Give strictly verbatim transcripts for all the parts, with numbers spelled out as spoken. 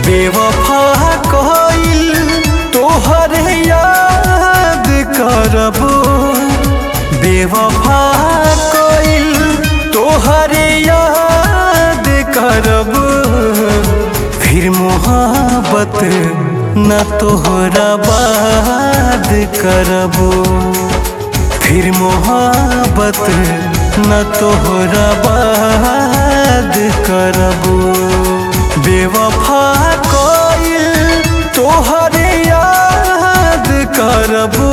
बेवफा कइल तोहरे याद करबो, बेवफा कइल तोहरे याद करबो, फिर मोहब्बत न तोहरा बाद करबो, फिर मोहब्बत न तोहरा बाद करबो। बेवफा कइल तोहरे याद करबो,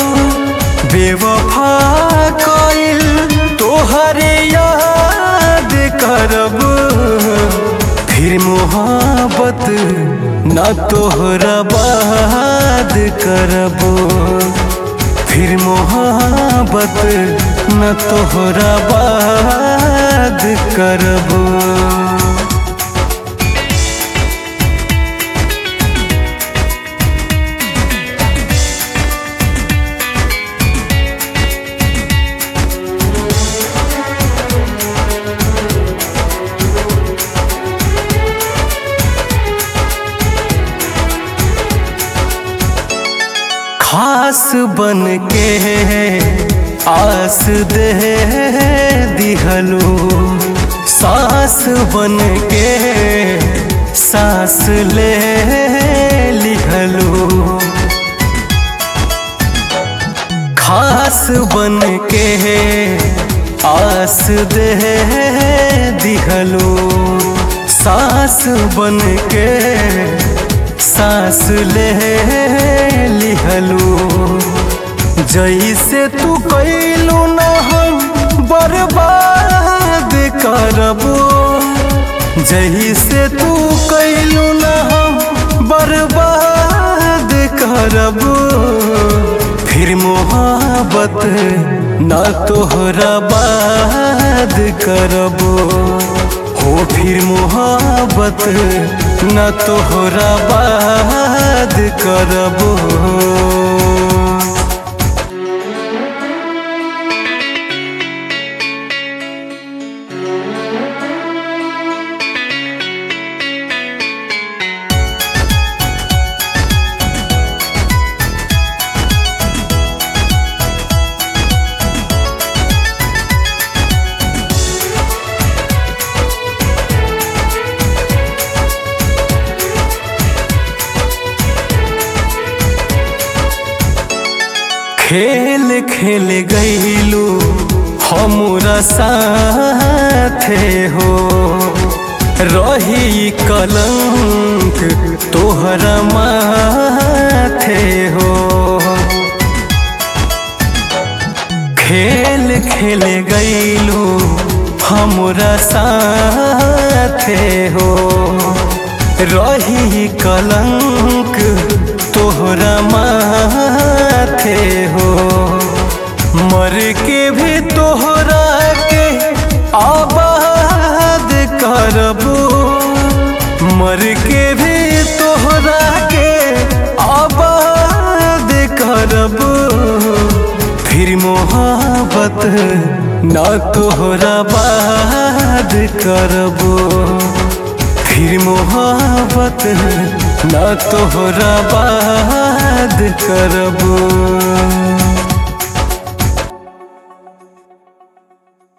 बेवफा कइल तोहरे याद करबो, फिर मोहब्बत न तोहरा बाद करबो, फिर मोहब्बत न तोहरा बाद करबो। खास बन के आस दे दिहलो, सांस बन के सांस ले लिहलो, खास बन के आस दे दिहलो, सांस बन के सांस ले लिहलो, जैसे तू कैलू न हम बर्बाद करबो, जैसे तू कैलू न हम बर्बाद करबो, फिर मोहब्बत न तोहरा बाद करबो, हो फिर मोहब्बत न तोहरा बाद करबो। खेल खेल गईलू हमरा साथे हो, रही कलंक तोहरा माथे हो, खेल खेल गईलू हमरा साथे हो, रही कलंक तोहरा माथे हो, मर के भी तोहरा के आबाद करबो, मर के भी तोहरा के आबाद करबो, फिर मोहब्बत न तोहरा बाद करबो, फिर मोहब्बत न तोहरा बाद करबो।